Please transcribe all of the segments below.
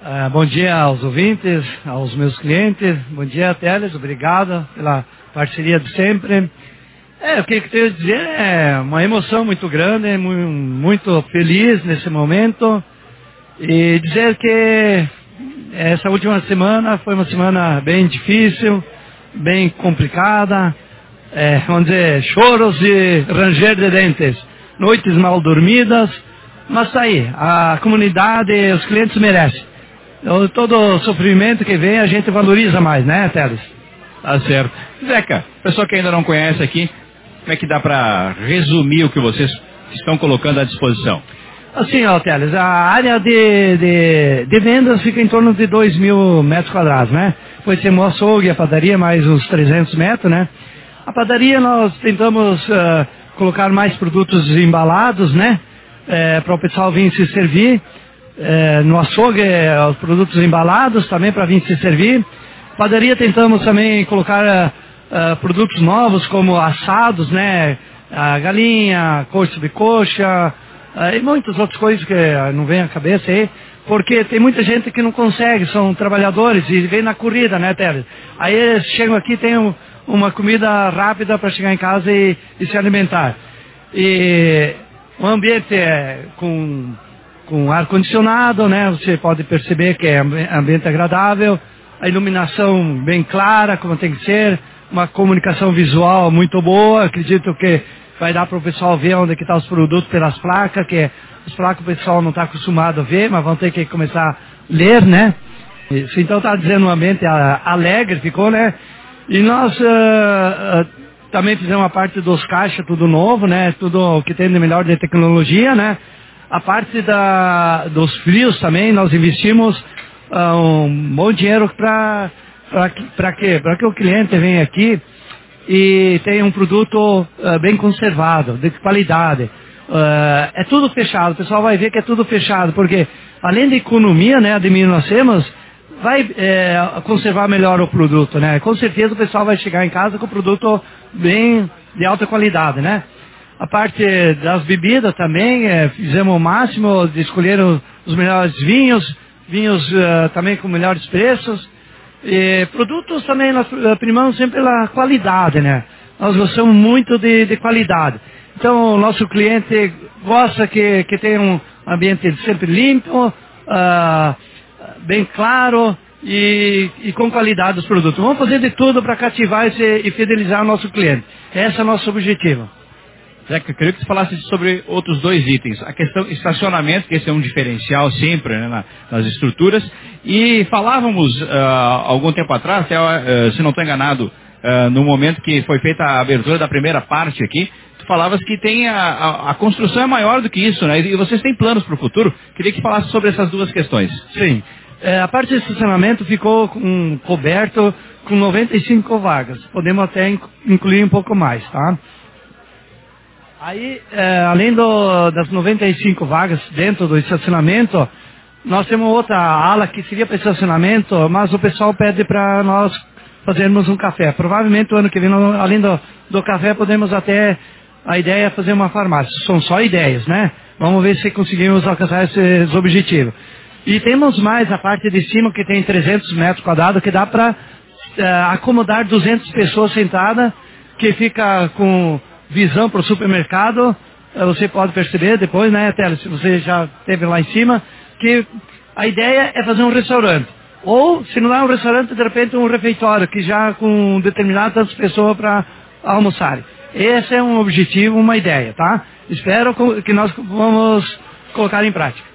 Bom dia aos ouvintes, aos meus clientes. Bom dia, Teles. Obrigado pela parceria de sempre. O que eu tenho a dizer é uma emoção muito grande, muito feliz nesse momento. E dizer que essa última semana foi uma semana bem difícil, bem complicada. Vamos dizer, choros e ranger de dentes, noites mal dormidas. Mas tá aí, a comunidade e os clientes merecem. Todo o sofrimento que vem a gente valoriza mais, né, Teles? Tá certo. Zeca, pessoa que ainda não conhece aqui, como é que dá para resumir o que vocês estão colocando à disposição? Assim, ó, Teles, a área de vendas fica em torno de 2.000 metros quadrados, né? Depois tem o açougue, a padaria, mais uns 300 metros, né? A padaria nós tentamos colocar mais produtos embalados, né? Para o pessoal vir se servir. No açougue, os produtos embalados também para vir se servir. Padaria tentamos também colocar produtos novos como assados, né? A galinha, coxa de coxa e muitas outras coisas que não vem à cabeça aí, porque tem muita gente que não consegue, são trabalhadores e vem na corrida, né, Teles? Aí eles chegam aqui, tem uma comida rápida para chegar em casa e se alimentar. E o ambiente com ar-condicionado, né? Você pode perceber que é ambiente agradável, a iluminação bem clara, como tem que ser, uma comunicação visual muito boa. Acredito que vai dar para o pessoal ver onde que estão os produtos pelas placas, que as placas o pessoal não está acostumado a ver, mas vão ter que começar a ler, né? Isso, então está dizendo um ambiente alegre, ficou, né? E nós também fizemos a parte dos caixas, tudo novo, né? Tudo o que tem de melhor de tecnologia, né? A parte dos frios também, nós investimos um bom dinheiro para quê? Para que o cliente venha aqui e tenha um produto bem conservado, de qualidade. É tudo fechado, o pessoal vai ver que é tudo fechado, porque além da economia, né, de nós temos, vai conservar melhor o produto, né? Com certeza o pessoal vai chegar em casa com o produto bem de alta qualidade, né? A parte das bebidas também, fizemos o máximo de escolher os melhores vinhos também com melhores preços. E produtos também nós primamos sempre pela qualidade, né? Nós gostamos muito de qualidade. Então o nosso cliente gosta que tenha um ambiente sempre limpo, bem claro e com qualidade dos produtos. Vamos fazer de tudo para cativar e fidelizar o nosso cliente. Esse é o nosso objetivo. Zeca, eu queria que você falasse sobre outros dois itens. A questão estacionamento, que esse é um diferencial sempre, né, nas estruturas. E falávamos algum tempo atrás, até, se não estou enganado, no momento que foi feita a abertura da primeira parte aqui, tu falavas que tem a construção é maior do que isso, né? E vocês têm planos para o futuro. Queria que falasse sobre essas duas questões. Sim. A parte de estacionamento ficou coberto com 95 vagas. Podemos até incluir um pouco mais, tá? Aí, além das 95 vagas dentro do estacionamento, nós temos outra ala que seria para estacionamento, mas o pessoal pede para nós fazermos um café. Provavelmente o ano que vem, além do café, podemos até, a ideia é fazer uma farmácia. São só ideias, né? Vamos ver se conseguimos alcançar esses objetivos. E temos mais a parte de cima, que tem 300 metros quadrados, que dá para acomodar 200 pessoas sentadas, que fica com visão para o supermercado. Você pode perceber depois, né, Tele, se você já esteve lá em cima, que a ideia é fazer um restaurante. Ou, se não é um restaurante, de repente um refeitório, que já com determinadas pessoas para almoçarem. Esse é um objetivo, uma ideia, tá? Espero que nós vamos colocar em prática.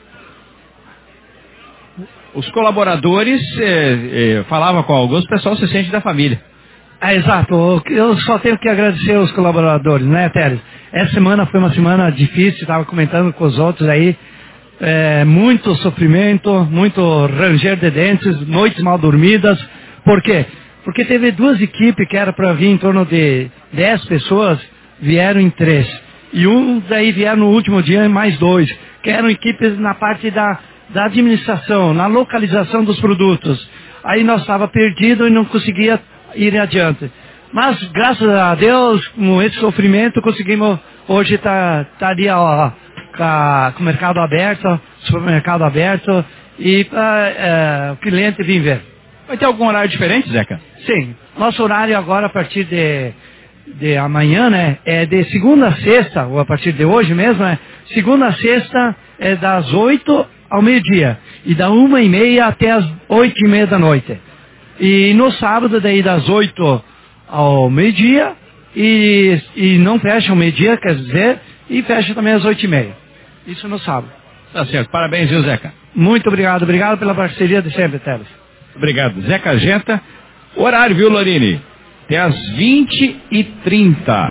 Os colaboradores, falava com alguns, o pessoal se sente da família. Exato. Eu só tenho que agradecer aos colaboradores, né, Teles? Essa semana foi uma semana difícil, estava comentando com os outros aí. Muito sofrimento, muito ranger de dentes, noites mal dormidas. Por quê? Porque teve duas equipes que era para vir em torno de 10 pessoas, vieram em 3. E daí vieram no último dia mais 2, que eram equipes na parte da administração, na localização dos produtos. Aí nós estava perdido e não conseguia ir adiante. Mas, graças a Deus, com esse sofrimento, conseguimos hoje estar ali, ó, com o mercado aberto, supermercado aberto, e para o cliente vir ver. Vai ter algum horário diferente, Zeca? Sim. Nosso horário agora, a partir de amanhã, né? É de segunda a sexta, ou a partir de hoje mesmo, né? Segunda a sexta é das 8 ao meio-dia. E da 1h30 até as 8h30 da noite. E no sábado, daí das 8 ao meio-dia, e não fecha ao meio-dia, quer dizer, e fecha também às 8h30. Isso no sábado. Tá certo. Parabéns, viu, Zeca? Muito obrigado. Obrigado pela parceria de sempre, Teles. Obrigado. Zeca Genta. Horário, viu, Lorini? Até às 20h30.